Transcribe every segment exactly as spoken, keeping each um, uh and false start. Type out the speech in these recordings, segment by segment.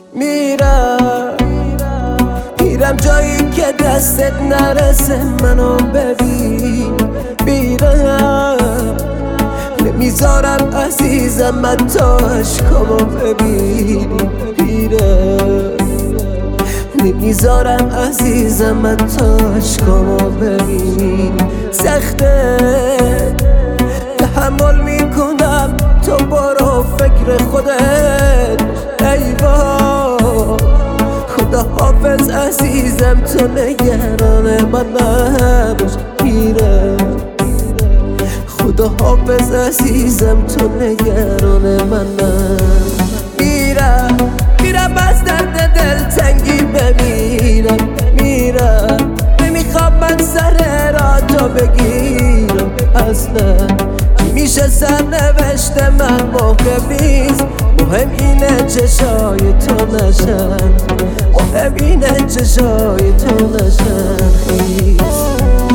میرم میرم جایی که دستت نرسه منو ببین. میرم نمیذارم عزیزم من تا عشقامو ببینی. میرم نمیذارم عزیزم من تا عشقامو ببینی. سخته تحمل میکنم تو برو فکر خودت. ای وای خدا حافظ عزیزم تو نگران من نباش. میرم خدا حافظ عزیزم تو نگران من نباش. میرم میرم از درد دلتنگی بمیرم. میرم نمیخوام من سر را تو بگیرم. اصلا میشه سرنوشت من مهم نیست. مهم اینه چشای تو نشن. مهم اینه چشای تو نشن خیز.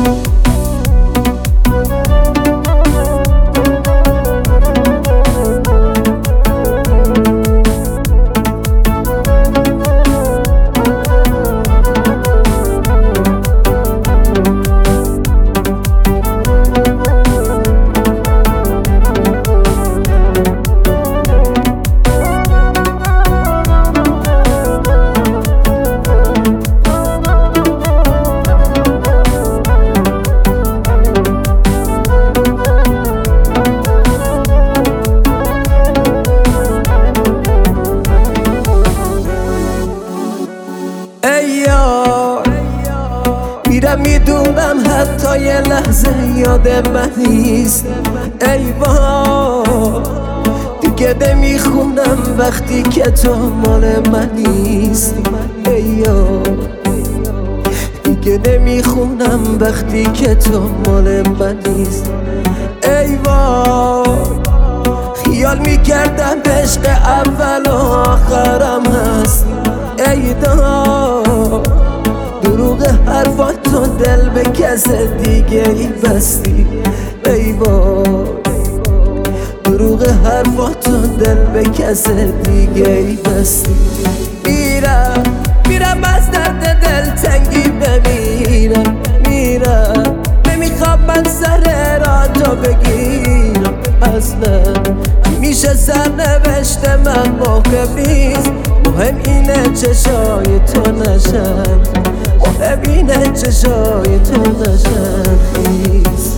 میرم میدونم حتی یه لحظه یاد من نیست. ای وای دیگه نمیخونم وقتی که تو مال من نیستی. ای وای دیگه نمیخونم وقتی که تو مال من نیست. ای وای خیال میکردم عشق اول و آخرم هست. ای دار دروغ حرفات تو دل به کس دیگه ای بستی. ای وای دروغ حرفات تو دل به کس دیگه ای بستی. میرم میرم از درد دلتنگی بمیرم. میرم نمیخوام من سر را تو بگیرم. اصلا میشه سرنوشت من مهم نیست. مهم اینه چشای تو نشن. مهم اینه چشای تو نشن خیز.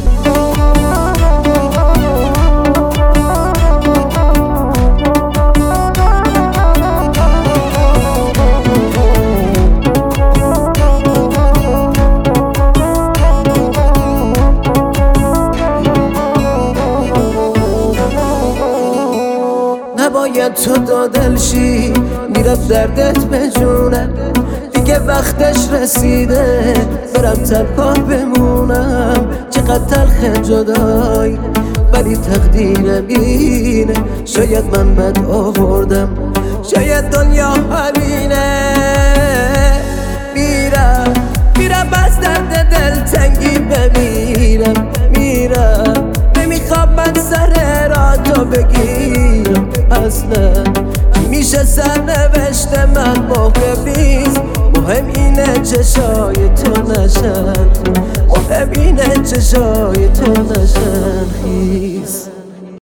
نباید تو دو دل شی. میرم دردت بجونم دیگه وقتش رسیده. برم تنها بمونم چقدر تلخ جدایی ولی تقدیرم اینه. شاید من بد آوردم شاید دنیا همینه. میرم میرم از درد دلتنگی بمیرم. میرم نمیخوام من سر را تو بگیرم. اصلا میشه سرنوشت من مهم نیست. مهم اینه چشای تو نشن. مهم اینه چشای تو نشن خیز.